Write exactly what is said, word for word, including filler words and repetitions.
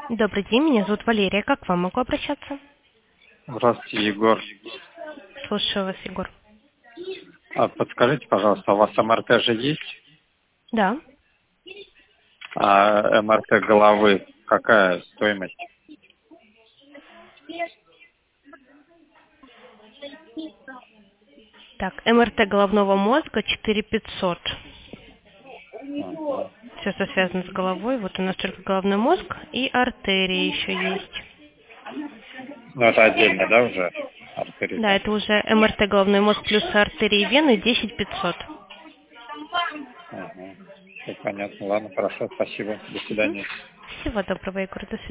Добрый день, меня зовут Валерия. Как к вам могу обращаться? Здравствуйте, Егор. Слушаю вас, Егор. А подскажите, пожалуйста, у вас эм эр тэ же есть? Да. А эм эр тэ головы какая стоимость? Так, эм эр тэ головного мозга четыре пятьсот. Ага. Все, что связано с головой. Вот у нас только головной мозг и артерии еще есть. Ну, это отдельно, да, уже? Артерий Да, там. это уже эм эр тэ головной мозг плюс артерии и вены десять пятьсот. Ага. Все понятно. Ладно, хорошо, спасибо. До Мгм. свидания. Всего доброго, Егор. До свидания.